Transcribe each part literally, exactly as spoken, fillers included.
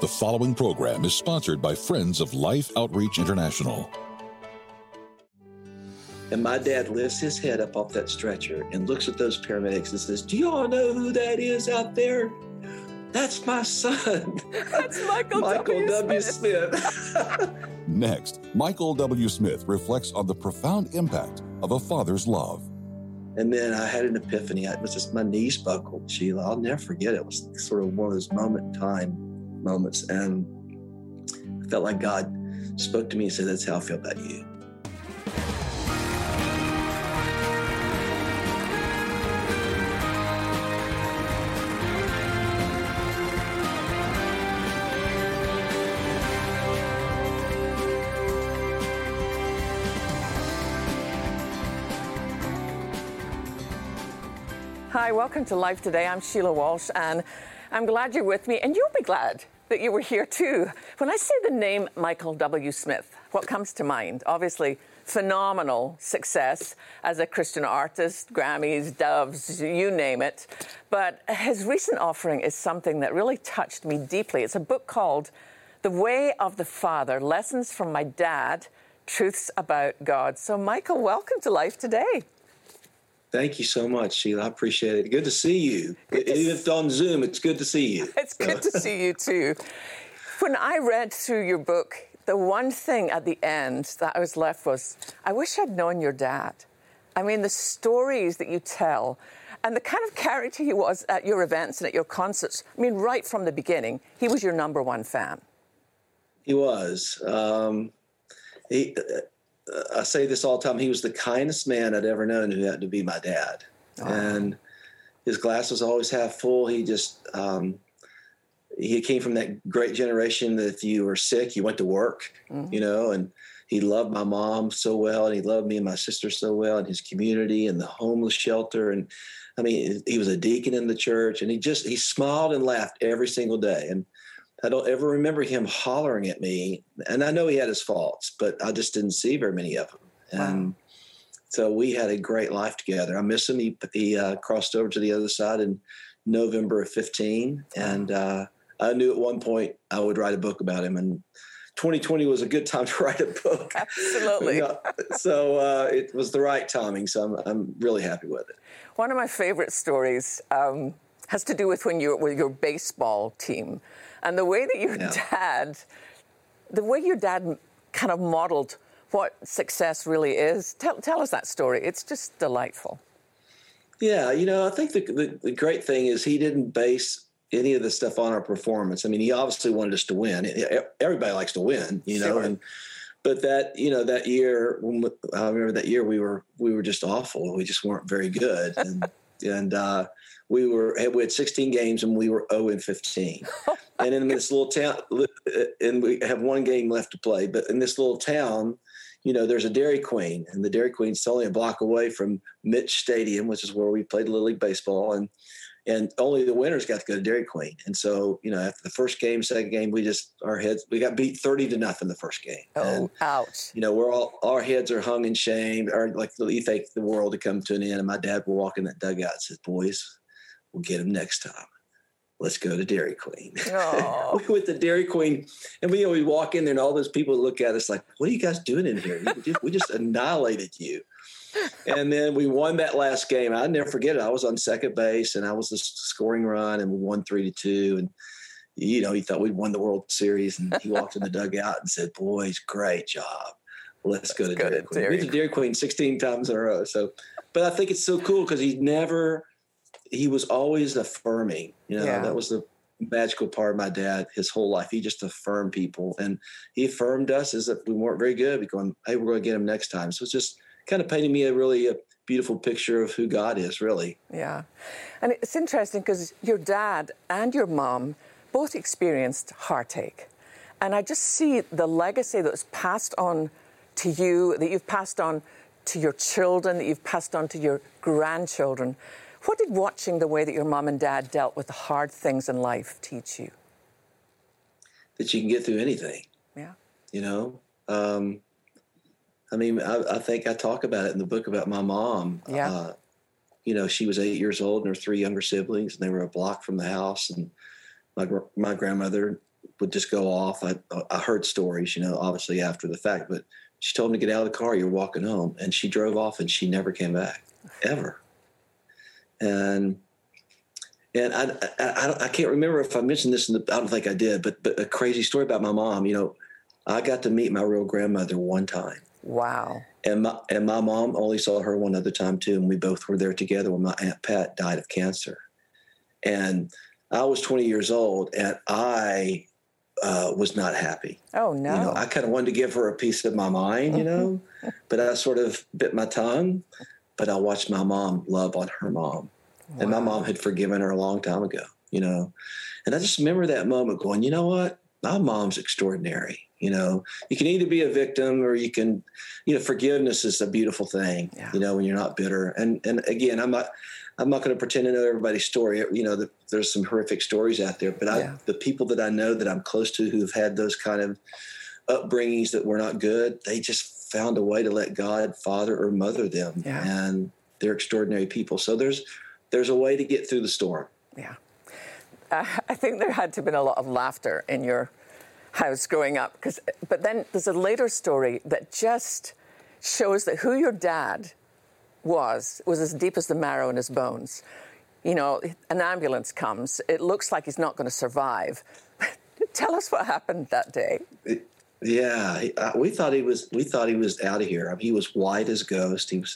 The following program is sponsored by Friends of Life Outreach International. And my dad lifts his head up off that stretcher and looks at those paramedics and says, "Do you all know who that is out there? That's my son." That's Michael, Michael W. W. Smith. Smith. Next, Michael W. Smith reflects on the profound impact of a father's love. And then I had an epiphany. It was just my knees buckled, Sheila. I'll never forget it. It was sort of one of those moment in time moments. And I felt like God spoke to me and said, "That's how I feel about you." Hi, welcome to Life Today. I'm Sheila Walsh, and I'm glad you're with me, and you'll be glad that you were here too. When I say the name Michael W. Smith, what comes to mind? Obviously, phenomenal success as a Christian artist, Grammys, Doves, you name it. But his recent offering is something that really touched me deeply. It's a book called The Way of the Father, Lessons from My Dad, Truths About God. So, Michael, welcome to Life Today. Thank you so much, Sheila. I appreciate it. Good to see you. Good to Even if on Zoom, it's good to see you. It's good to see you, too. When I read through your book, the one thing at the end that I was left was, I wish I'd known your dad. I mean, the stories that you tell and the kind of character he was at your events and at your concerts. I mean, right from the beginning, he was your number one fan. He was. Um, he... Uh, I say this all the time. He was the kindest man I'd ever known who happened to be my dad. Oh. And his glass was always half full. He just, um, he came from that great generation that if you were sick, you went to work, mm-hmm. you know, and he loved my mom so well. And he loved me and my sister so well, and his community and the homeless shelter. And I mean, he was a deacon in the church, and he just, he smiled and laughed every single day. And I don't ever remember him hollering at me. And I know he had his faults, but I just didn't see very many of them. And wow. So we had a great life together. I miss him. He, he uh, crossed over to the other side in November of fifteen. And uh, I knew at one point I would write a book about him. And twenty twenty was a good time to write a book. Absolutely. You know, so uh, it was the right timing. So I'm, I'm really happy with it. One of my favorite stories um, has to do with when you were with your baseball team. And the way that your yeah. dad, the way your dad kind of modeled what success really is. Tell, tell us that story. It's just delightful. Yeah, you know, I think the, the the great thing is he didn't base any of the stuff on our performance. I mean, he obviously wanted us to win. Everybody likes to win, you know. Sure. And but that, you know, that year, when, I remember that year we were we were just awful. We just weren't very good, and and. uh We were we had sixteen games and we were oh and fifteen. And in this little town, and we have one game left to play, but in this little town, you know, there's a Dairy Queen, and the Dairy Queen's only a block away from Mitch Stadium, which is where we played Little League baseball, and and only the winners got to go to Dairy Queen. And so, you know, after the first game, second game, we just our heads we got beat thirty to nothing the first game. Oh, and, ouch! You know, we're all our heads are hung in shame, or like you think the world to come to an end. And my dad will walk in that dugout and says, "Boys, we'll get him next time. Let's go to Dairy Queen." We went to Dairy Queen, and we, you know, we walk in there, and all those people look at us like, "What are you guys doing in here? We just annihilated you." And then we won that last game. I'll never forget it. I was on second base, and I was the scoring run, and we won three to two. And you know, he thought we'd won the World Series, and he walked in the dugout and said, "Boys, great job. Let's go Let's to go Dairy to Queen." We went to Dairy Queen sixteen times in a row. So, but I think it's so cool because he never. He was always affirming, you know, yeah. That was the magical part of my dad, his whole life. He just affirmed people, and he affirmed us as if we weren't very good. We're going, "Hey, we're going to get him next time." So it's just kind of painting me a really a beautiful picture of who God is, really. Yeah. And it's interesting because your dad and your mom both experienced heartache. And I just see the legacy that was passed on to you, that you've passed on to your children, that you've passed on to your grandchildren. What did watching the way that your mom and dad dealt with the hard things in life teach you? That you can get through anything. Yeah. You know, um, I mean, I, I think I talk about it in the book about my mom. Yeah. Uh, you know, she was eight years old and her three younger siblings, and they were a block from the house. And my my grandmother would just go off. I, I heard stories, you know, obviously after the fact, but she told him to get out of the car. You're walking home. And she drove off and she never came back ever. And, and I, I, I, I can't remember if I mentioned this in the, I don't think I did, but, but a crazy story about my mom, you know, I got to meet my real grandmother one time. Wow. And my, and my mom only saw her one other time too. And we both were there together when my Aunt Pat died of cancer. And I was twenty years old and I uh, was not happy. Oh, no. You know, I kind of wanted to give her a piece of my mind, you know, but I sort of bit my tongue. But I watched my mom love on her mom. Wow. And my mom had forgiven her a long time ago, you know. And I just remember that moment going, you know what? My mom's extraordinary. You know, you can either be a victim or you can, you know, forgiveness is a beautiful thing, yeah. you know, when you're not bitter. And and again, I'm not, I'm not going to pretend to know everybody's story. You know, the, there's some horrific stories out there, but I, yeah. the people that I know that I'm close to who've had those kind of upbringings that were not good, they just found a way to let God father or mother them. Yeah. And they're extraordinary people. So there's, there's a way to get through the storm. Yeah. Uh, I think there had to have been a lot of laughter in your house growing up, because but then there's a later story that just shows that who your dad was was as deep as the marrow in his bones. You know, an ambulance comes, it looks like he's not going to survive. Tell us what happened that day. It, yeah, he, uh, we thought he was we thought he was out of here. I mean, he was white as a ghost. He was,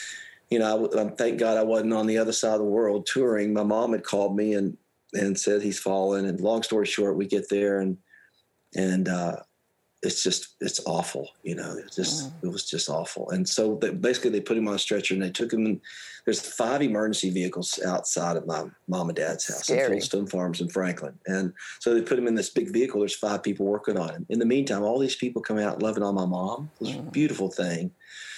you know, I, I, thank God I wasn't on the other side of the world touring. My mom had called me and and said he's fallen. And long story short, we get there and And uh, it's just, it's awful, you know, it's just, mm. it was just awful. And so they, basically they put him on a stretcher and they took him in. There's five emergency vehicles outside of my mom and dad's house in Fullstone Farms in Franklin. And so they put him in this big vehicle. There's five people working on him. In the meantime, all these people come out loving on my mom. It was mm. a beautiful thing.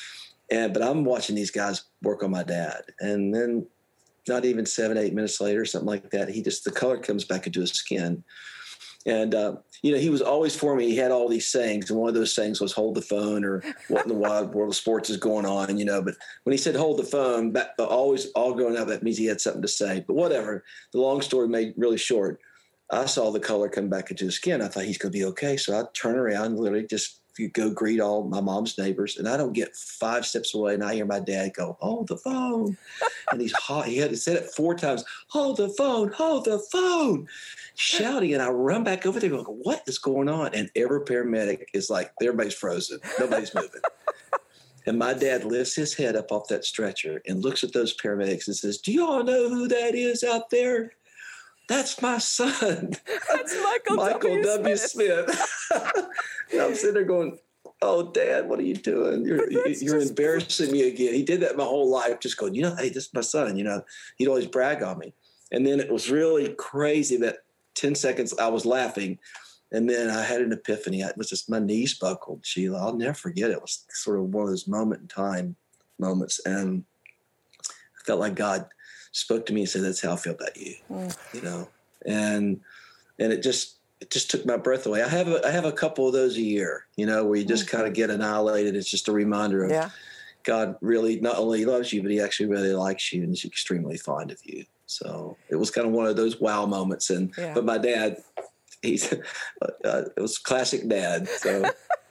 And, but I'm watching these guys work on my dad. And then not even seven, eight minutes later, something like that, he just, the color comes back into his skin. And, uh, you know, he was always for me. He had all these sayings. And one of those sayings was hold the phone or what in the wide world of sports is going on, you know. But when he said hold the phone, back, always all growing up, that means he had something to say. But whatever. The long story made really short. I saw the color come back into his skin. I thought he's going to be okay. So I turn around and literally just go greet all my mom's neighbors. And I don't get five steps away. And I hear my dad go, hold the phone. And he's hot. He had said it four times. Hold the phone, hold the phone. Shouting, and I run back over there going, what is going on? And every paramedic is like, everybody's frozen. Nobody's moving. And my dad lifts his head up off that stretcher and looks at those paramedics and says, do you all know who that is out there? That's my son. That's Michael, Michael W. W. Smith. Smith. And I'm sitting there going, oh, Dad, what are you doing? You're, you're embarrassing me again. He did that my whole life, just going, you know, hey, this is my son. You know, he'd always brag on me. And then it was really crazy that ten seconds I was laughing. And then I had an epiphany. It was just my knees buckled, Sheila. I'll never forget it. It was sort of one of those moment in time moments. And I felt like God spoke to me and said, that's how I feel about you, mm. you know? And, and it just, it just took my breath away. I have a, I have a couple of those a year, you know, where you just mm-hmm. kind of get annihilated. It's just a reminder of yeah. God really not only loves you, but he actually really likes you and is extremely fond of you. So it was kind of one of those wow moments. And, yeah. but my dad, he's, uh, it was classic dad. So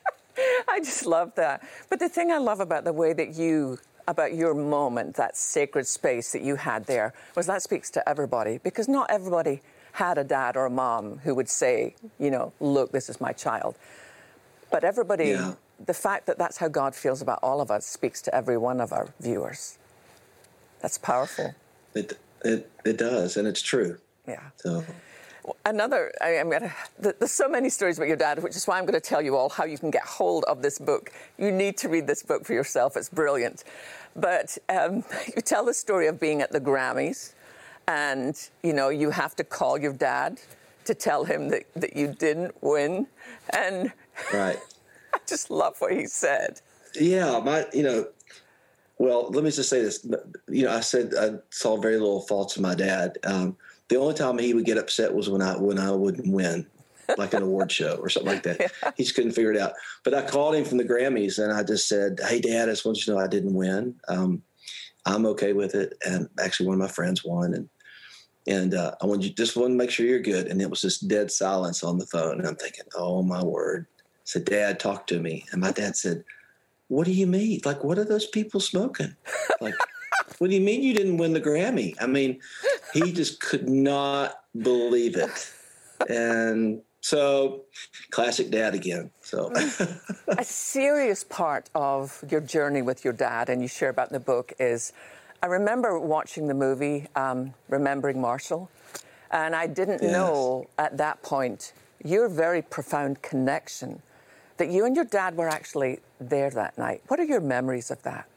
I just love that. But the thing I love about the way that you, about your moment, that sacred space that you had there, was that speaks to everybody, because not everybody had a dad or a mom who would say, you know, look, this is my child. But everybody, yeah. the fact that that's how God feels about all of us speaks to every one of our viewers. That's powerful. It it it does, and it's true. Yeah. So. Another, I mean, there's so many stories about your dad, which is why I'm going to tell you all how you can get hold of this book. You need to read this book for yourself. It's brilliant. But um, you tell the story of being at the Grammys, and, you know, you have to call your dad to tell him that, that you didn't win. And right. I just love what he said. Yeah, my, you know, well, let me just say this. You know, I said I saw very little faults in my dad. Um, the only time he would get upset was when I when I wouldn't win, like an award show or something like that. Yeah. He just couldn't figure it out. But I called him from the Grammys, and I just said, hey, Dad, I just want you to know I didn't win. Um, I'm okay with it. And actually, one of my friends won. And And uh, I want you just want to make sure you're good. And it was just dead silence on the phone. And I'm thinking, oh, my word. I said, Dad, talk to me. And my dad said, what do you mean? Like, what are those people smoking? Like, what do you mean you didn't win the Grammy? I mean, he just could not believe it. And so, classic dad again. So, a serious part of your journey with your dad, and you share about in the book, is I remember watching the movie, um, Remembering Marshall, and I didn't yes. know at that point your very profound connection that you and your dad were actually there that night. What are your memories of that?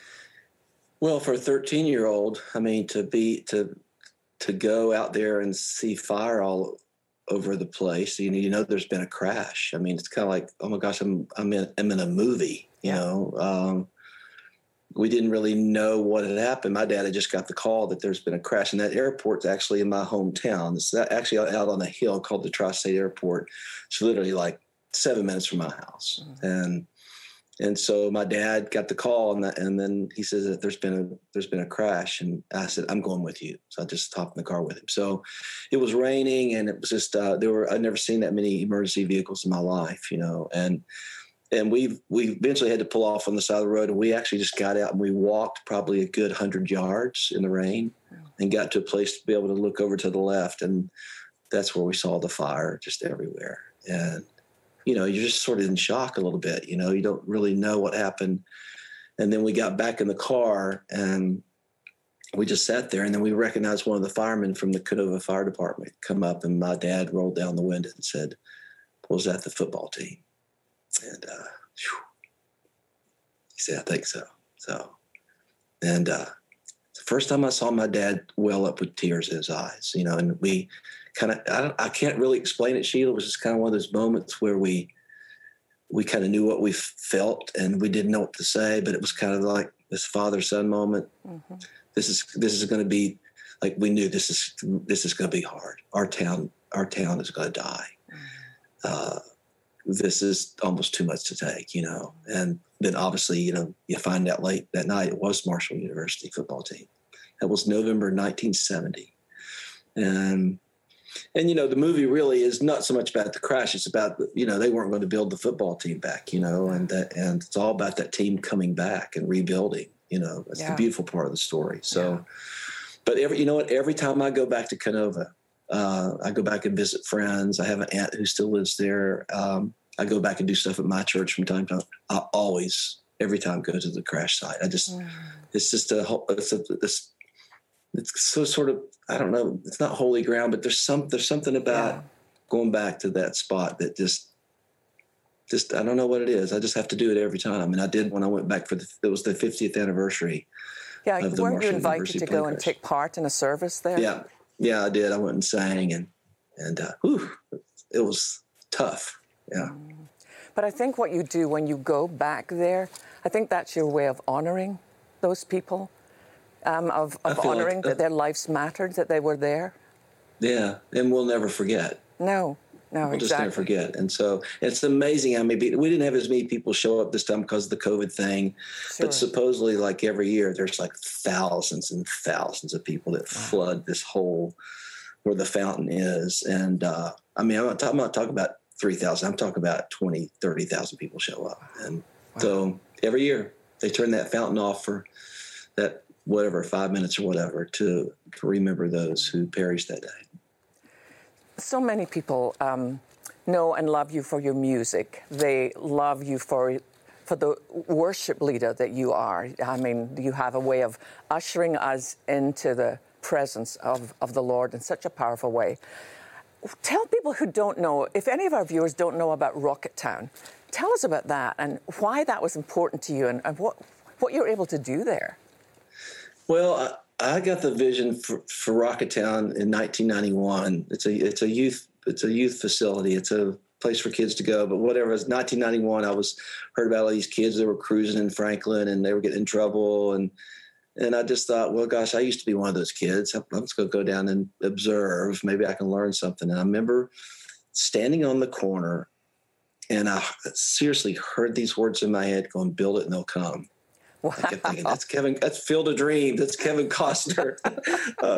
Well, for a thirteen-year-old, I mean, to be to to go out there and see fire all over the place, you know, you know, there's been a crash. I mean, it's kind of like, oh my gosh, I'm I'm in I'm in a movie. You yeah. know, um, we didn't really know what had happened. My dad had just got the call that there's been a crash, and that airport's actually in my hometown. It's actually out on a hill called the Tri-State Airport. It's literally like seven minutes from my house, mm-hmm. and. And so my dad got the call, and, the, and then he says that there's been a there's been a crash, and I said, I'm going with you. So I just hopped in the car with him. So it was raining, and it was just uh, there were I'd never seen that many emergency vehicles in my life, you know. And and we we eventually had to pull off on the side of the road, and we actually just got out and we walked probably a good hundred yards in the rain, and got to a place to be able to look over to the left, and that's where we saw the fire just everywhere. And you know, you're just sort of in shock a little bit, you know, you don't really know what happened. And then we got back in the car and we just sat there, and then we recognized one of the firemen from the Canova Fire Department come up, and my dad rolled down the window and said, was that the football team? And uh, whew, he said, I think so. So, and uh, the first time I saw my dad well up with tears in his eyes, you know, and we kind of, I, don't, I can't really explain it, Sheila. It was just kind of one of those moments where we, we kind of knew what we felt, and we didn't know what to say, but it was kind of like this father-son moment. Mm-hmm. This is, this is going to be like, we knew this is, this is going to be hard. Our town, our town is going to die. Mm-hmm. Uh, this is almost too much to take, you know? And then obviously, you know, you find out late that night, it was Marshall University football team. That was November nineteen seventy. And, and, you know, the movie really is not so much about the crash. It's about, you know, they weren't going to build the football team back, you know, and that, and it's all about that team coming back and rebuilding, you know, that's yeah. the beautiful part of the story. So, yeah. but every, you know what, every time I go back to Canova, uh, I go back and visit friends. I have an aunt who still lives there. Um, I go back and do stuff at my church from time to time. I always, every time go to the crash site. I just, mm. it's just a whole, it's a, this, it's so sort of, I don't know, it's not holy ground, but there's some, there's something about yeah. going back to that spot that just, just, I don't know what it is. I just have to do it every time. And I did when I went back for the, it was the fiftieth anniversary. Yeah. Of the weren't Marshall you invited University to go and take part in a service there? Yeah. Yeah, I did. I went and sang, and, and, uh, whew, it was tough. Yeah. Mm. But I think what you do when you go back there, I think that's your way of honoring those people. Um, of, of honoring like, uh, that their lives mattered, that they were there. Yeah, and we'll never forget. No, no, we'll exactly. just never forget. And so it's amazing how many people, we didn't have as many people show up this time because of the COVID thing, sure. but supposedly like every year there's like thousands and thousands of people that wow. flood this hole where the fountain is. And uh, I mean, I'm not, I'm not talking about three thousand, I'm talking about twenty, thirty thousand people show up. And wow. so every year they turn that fountain off for that whatever, five minutes or whatever, to, to remember those who perished that day. So many people um, know and love you for your music. They love you for for the worship leader that you are. I mean, you have a way of ushering us into the presence of, of the Lord in such a powerful way. Tell people who don't know, if any of our viewers don't know about Rocketown, tell us about that and why that was important to you, and, and what, what you were able to do there. Well, I, I got the vision for, for Rocketown in nineteen ninety-one. It's a it's a youth it's a youth facility. It's a place for kids to go. But whatever, it was nineteen ninety-one. I was heard about all these kids that were cruising in Franklin and they were getting in trouble, and and I just thought, well, gosh, I used to be one of those kids. Let's go go down and observe. Maybe I can learn something. And I remember standing on the corner, and I seriously heard these words in my head going, "Build it and they'll come." Wow. I kept thinking, that's Kevin, that's Field of Dreams, that's Kevin Costner. uh,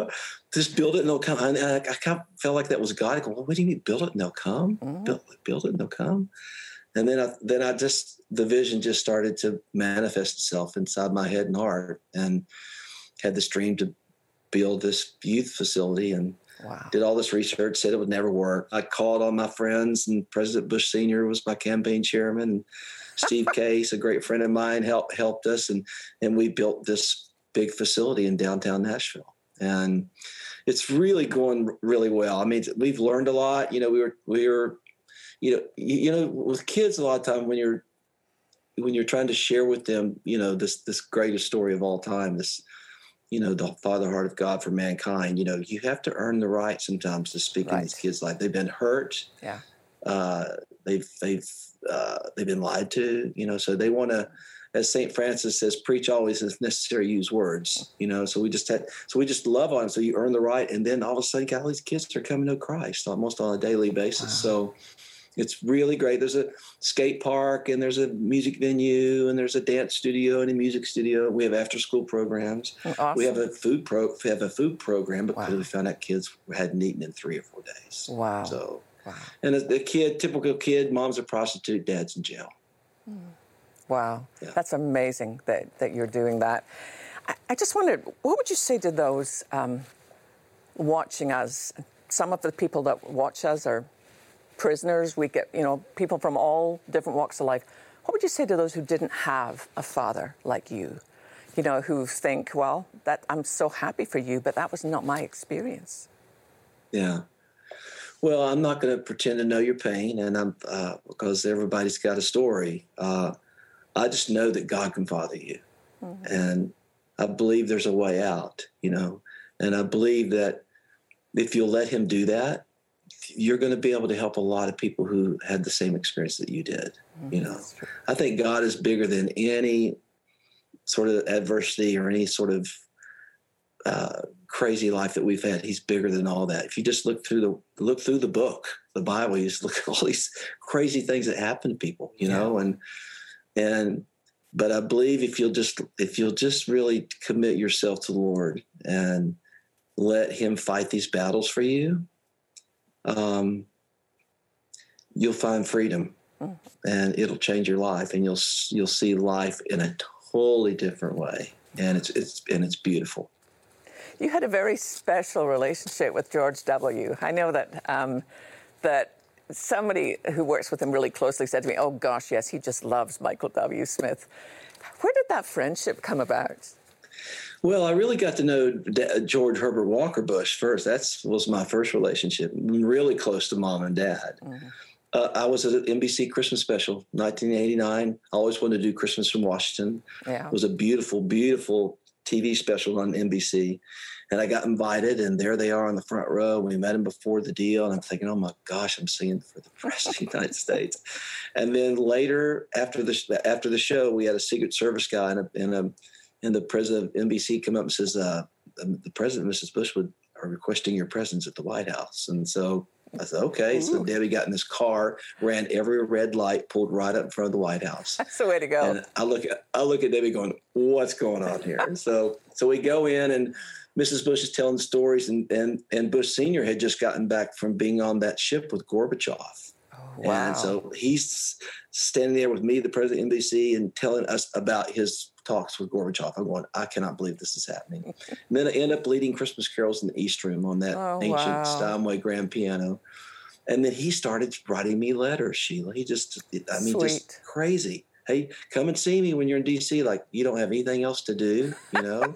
just build it and they'll come. And I, I kind of felt like that was God. I go, well, what do you mean, build it and they'll come? Mm-hmm. Build, build it and they'll come. And then I, then I just, the vision just started to manifest itself inside my head and heart, and had this dream to build this youth facility, and wow. did all this research, said it would never work. I called on my friends, and President Bush Senior was my campaign chairman, and Steve Case, a great friend of mine, helped helped us, and and we built this big facility in downtown Nashville. And it's really going really well. I mean, we've learned a lot. You know, we were we were, you know, you, you know, with kids a lot of time when you're when you're trying to share with them, you know, this this greatest story of all time, this, you know, the Father heart of God for mankind. You know, you have to earn the right sometimes to speak right. in these kids' life. They've been hurt. Yeah. Uh, they've they've uh, they've been lied to. You know, so they want to, as Saint Francis says, preach always if necessary, use words. You know, so we just had, so we just love on them. So you earn the right, and then all of a sudden, God, all these kids are coming to Christ almost on a daily basis. Wow. So it's really great. There's a skate park, and there's a music venue, and there's a dance studio and a music studio. We have after school programs. Awesome. We have a food pro. We have a food program because wow. we found out kids hadn't eaten in three or four days. Wow. So, wow. And the kid, typical kid, mom's a prostitute, dad's in jail. Hmm. Wow, yeah. That's amazing that, that you're doing that. I, I just wondered, what would you say to those um, watching us? Some of the people that watch us are prisoners. We get, you know, people from all different walks of life. What would you say to those who didn't have a father like you? You know, who think, well, that I'm so happy for you, but that was not my experience. Yeah. Well, I'm not going to pretend to know your pain, and I'm uh, because everybody's got a story. Uh, I just know that God can father you. Mm-hmm. And I believe there's a way out, you know, and I believe that if you'll let him do that, you're going to be able to help a lot of people who had the same experience that you did. Mm-hmm. You know, I think God is bigger than any sort of adversity or any sort of uh, crazy life that we've had. He's bigger than all that. If you just look through the, look through the book, the Bible, you just look at all these crazy things that happen to people, you know, yeah. and, And, but I believe if you'll just, if you'll just really commit yourself to the Lord and let him fight these battles for you, um, you'll find freedom, mm. and it'll change your life, and you'll, you'll see life in a totally different way. And it's, it's, and it's beautiful. You had a very special relationship with George W. I know that, um, that, somebody who works with him really closely said to me, oh, gosh, yes, he just loves Michael W. Smith. Where did that friendship come about? Well, I really got to know George Herbert Walker Bush first. That was my first relationship, really close to mom and dad. Mm-hmm. Uh, I was at an N B C Christmas special, nineteen eighty-nine. I always wanted to do Christmas from Washington. Yeah. It was a beautiful, beautiful T V special on N B C. And I got invited, and there they are on the front row. We met him before the deal, and I'm thinking, oh, my gosh, I'm singing for the President of the United States. And then later, after the after the show, we had a Secret Service guy, and, a, and, a, and the president of N B C come up and says, uh, the president, Missus Bush, would, are requesting your presence at the White House. And so I said, okay. Ooh. So Debbie got in this car, ran every red light, pulled right up in front of the White House. That's the way to go. And I look at I look at Debbie going, what's going on here? And so so we go in, and Missus Bush is telling stories, and, and, and Bush Senior had just gotten back from being on that ship with Gorbachev. Oh, wow. And so he's standing there with me, the president of N B C, and telling us about his talks with Gorbachev. I'm going, I cannot believe this is happening. And then I end up leading Christmas carols in the East Room on that oh, ancient wow. Steinway grand piano. And then he started writing me letters, Sheila. He just, I mean, Sweet. just crazy. Hey, come and see me when you're in D C. Like, you don't have anything else to do, you know?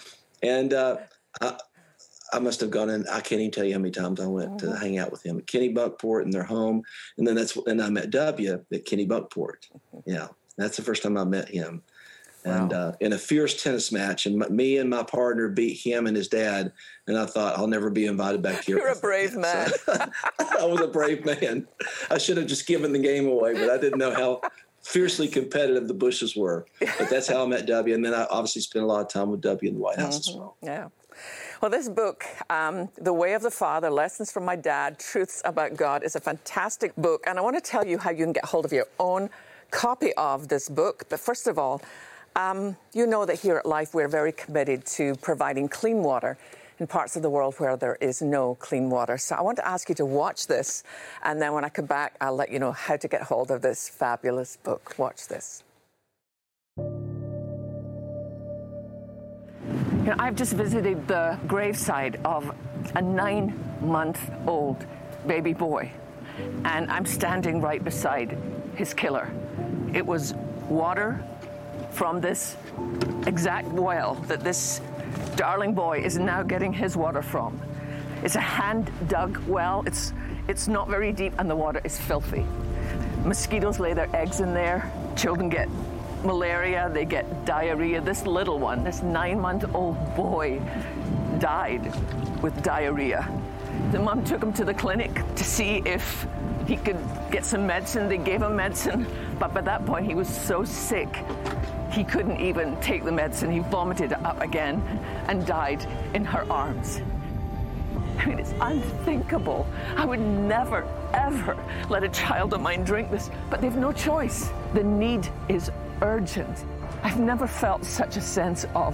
And uh, I, I must have gone in. I can't even tell you how many times I went mm-hmm. to hang out with him at Kenny Bunkport in their home, and then that's and I met W at Kenny Bunkport. Yeah, that's the first time I met him, wow. and uh, in a fierce tennis match. And my, me and my partner beat him and his dad. And I thought, I'll never be invited back here. You're a brave again. man. So, I was a brave man. I should have just given the game away, but I didn't know how fiercely competitive the Bushes were. But that's how I met W. And then I obviously spent a lot of time with W in the White House mm-hmm. as well. Yeah. Well, this book, um, The Way of the Father, Lessons from My Dad, Truths About God, is a fantastic book. And I want to tell you how you can get hold of your own copy of this book. But first of all, um, you know that here at Life, we're very committed to providing clean water in parts of the world where there is no clean water. So I want to ask you to watch this, and then when I come back, I'll let you know how to get hold of this fabulous book. Watch this. You know, I've just visited the graveside of a nine-month-old baby boy, and I'm standing right beside his killer. It was water from this exact well that this darling boy is now getting his water from. It's a hand-dug well. It's, it's not very deep, and the water is filthy. Mosquitoes lay their eggs in there. Children get malaria, they get diarrhea. This little one, this nine-month-old boy, died with diarrhea. The mom took him to the clinic to see if he could get some medicine. They gave him medicine, but by that point he was so sick he couldn't even take the medicine. He vomited up again and died in her arms. I mean, it's unthinkable. I would never, ever let a child of mine drink this, but they've no choice. The need is urgent. I've never felt such a sense of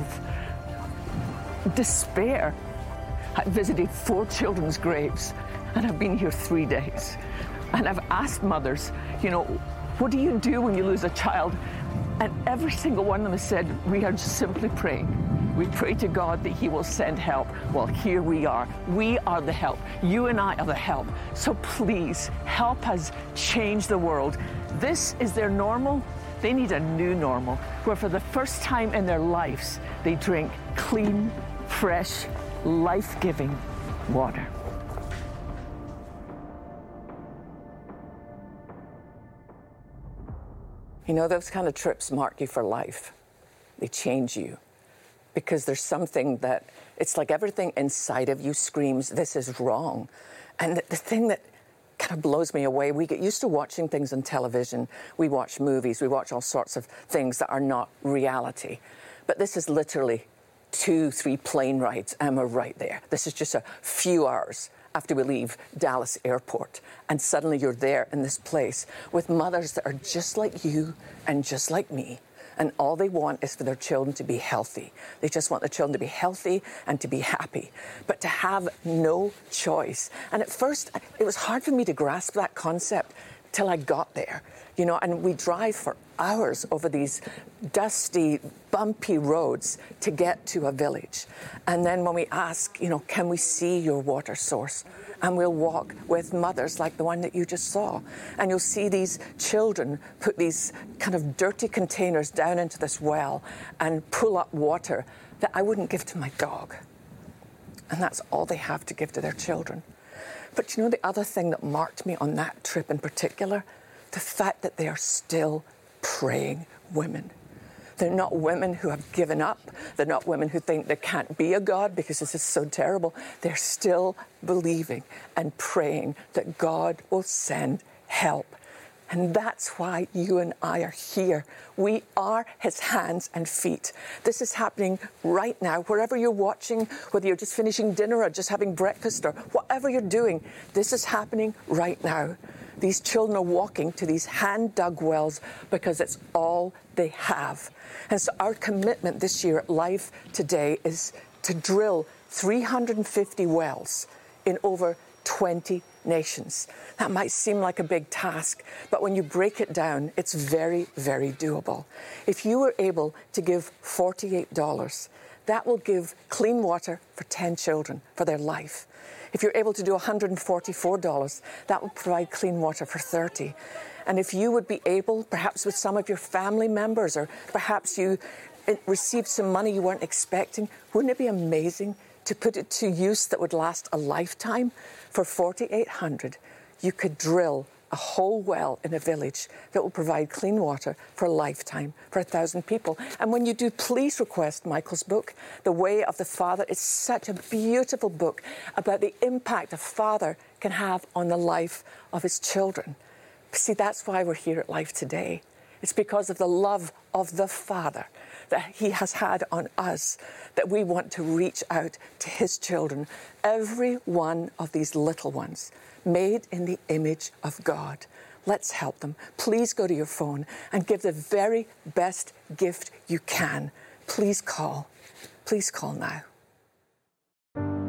despair. I've visited four children's graves, and I've been here three days. And I've asked mothers, you know, what do you do when you lose a child? And every single one of them has said, we are just simply praying. We pray to God that he will send help. Well, here we are. We are the help. You and I are the help. So please help us change the world. This is their normal. They need a new normal, where for the first time in their lives, they drink clean, fresh, life-giving water. You know, those kind of trips mark you for life. They change you, because there's something that, it's like everything inside of you screams, this is wrong. And the, the thing that kind of blows me away, we get used to watching things on television. We watch movies, we watch all sorts of things that are not reality. But this is literally two, three plane rides, and we're right there. This is just a few hours after we leave Dallas Airport, and suddenly you're there in this place with mothers that are just like you and just like me, and all they want is for their children to be healthy. They just want their children to be healthy and to be happy, but to have no choice. And at first, it was hard for me to grasp that concept till I got there, you know, and we drive for hours over these dusty, bumpy roads to get to a village. And then when we ask, you know, can we see your water source? And we'll walk with mothers like the one that you just saw. And you'll see these children put these kind of dirty containers down into this well and pull up water that I wouldn't give to my dog. And that's all they have to give to their children. But you know, the other thing that marked me on that trip in particular, the fact that they are still praying women. They're not women who have given up. They're not women who think there can't be a God because this is so terrible. They're still believing and praying that God will send help. And that's why you and I are here. We are his hands and feet. This is happening right now. Wherever you're watching, whether you're just finishing dinner or just having breakfast or whatever you're doing, this is happening right now. These children are walking to these hand-dug wells because it's all they have. And so our commitment this year at Life Today is to drill three hundred fifty wells in over twenty nations. That might seem like a big task, but when you break it down, it's very, very doable. If you were able to give forty-eight dollars, that will give clean water for ten children for their life. If you're able to do one hundred forty-four dollars, that will provide clean water for thirty. And if you would be able, perhaps with some of your family members, or perhaps you received some money you weren't expecting, wouldn't it be amazing to put it to use that would last a lifetime? For forty-eight hundred dollars, you could drill a whole well in a village that will provide clean water for a lifetime for a thousand people. And when you do, please request Michael's book, The Way of the Father. It's such a beautiful book about the impact a father can have on the life of his children. See, that's why we're here at Life Today. It's because of the love of the Father that he has had on us that we want to reach out to his children, every one of these little ones, made in the image of God. Let's help them. Please go to your phone and give the very best gift you can. Please call. Please call now.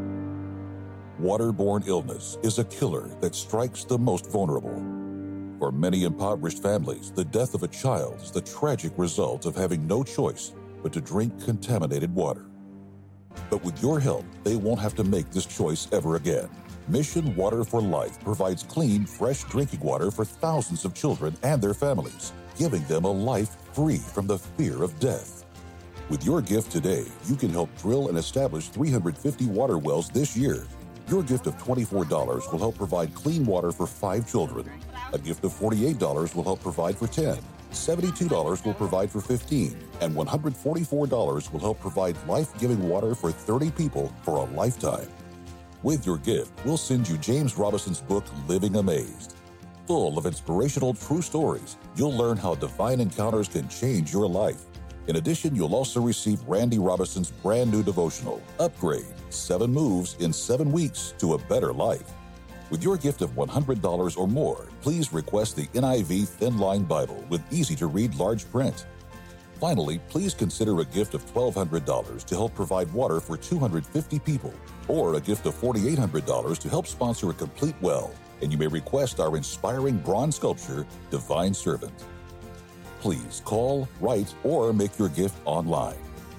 Waterborne illness is a killer that strikes the most vulnerable. For many impoverished families, the death of a child is the tragic result of having no choice but to drink contaminated water. But with your help, they won't have to make this choice ever again. Mission Water for Life provides clean, fresh drinking water for thousands of children and their families, giving them a life free from the fear of death. With your gift today, you can help drill and establish three hundred fifty water wells this year. Your gift of twenty-four dollars will help provide clean water for five children. A gift of forty-eight dollars will help provide for ten. seventy-two dollars will provide for fifteen. And one hundred forty-four dollars will help provide life-giving water for thirty people for a lifetime. With your gift, we'll send you James Robinson's book, Living Amazed. Full of inspirational true stories, you'll learn how divine encounters can change your life. In addition, you'll also receive Randy Robinson's brand new devotional, Upgrade, Seven Moves in Seven Weeks to a Better Life. With your gift of one hundred dollars or more, please request the N I V Thin Line Bible with easy-to-read large print. Finally, please consider a gift of twelve hundred dollars to help provide water for two hundred fifty people, or a gift of four thousand eight hundred dollars to help sponsor a complete well, and you may request our inspiring bronze sculpture, Divine Servant. Please call, write, or make your gift online.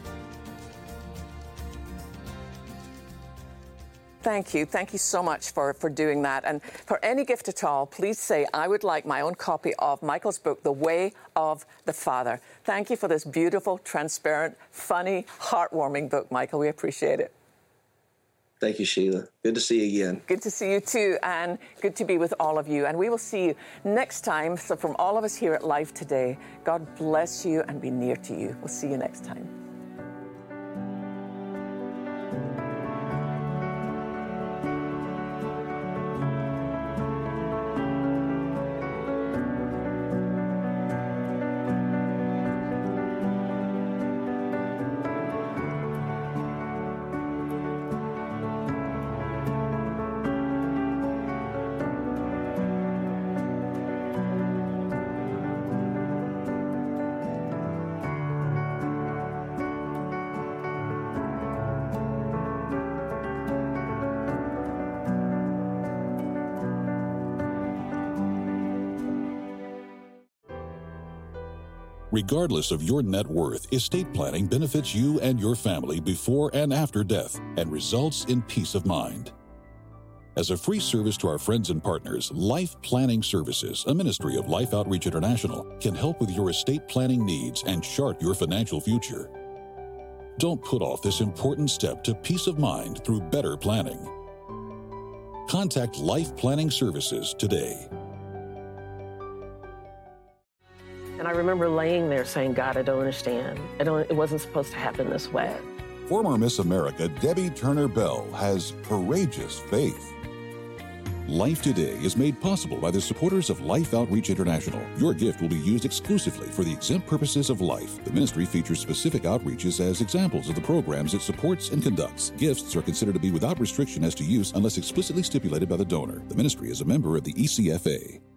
Thank you. Thank you so much for, for doing that. And for any gift at all, please say, I would like my own copy of Michael's book, The Way of the Father. Thank you for this beautiful, transparent, funny, heartwarming book, Michael. We appreciate it. Thank you, Sheila. Good to see you again. Good to see you too, and good to be with all of you. And we will see you next time. So from all of us here at Life Today, God bless you and be near to you. We'll see you next time. Regardless of your net worth, estate planning benefits you and your family before and after death and results in peace of mind. As a free service to our friends and partners, Life Planning Services, a ministry of Life Outreach International, can help with your estate planning needs and chart your financial future. Don't put off this important step to peace of mind through better planning. Contact Life Planning Services today. And I remember laying there saying, God, I don't understand. I don't, it wasn't supposed to happen this way. Former Miss America Debbie Turner Bell has courageous faith. Life Today is made possible by the supporters of Life Outreach International. Your gift will be used exclusively for the exempt purposes of life. The ministry features specific outreaches as examples of the programs it supports and conducts. Gifts are considered to be without restriction as to use unless explicitly stipulated by the donor. The ministry is a member of the E C F A.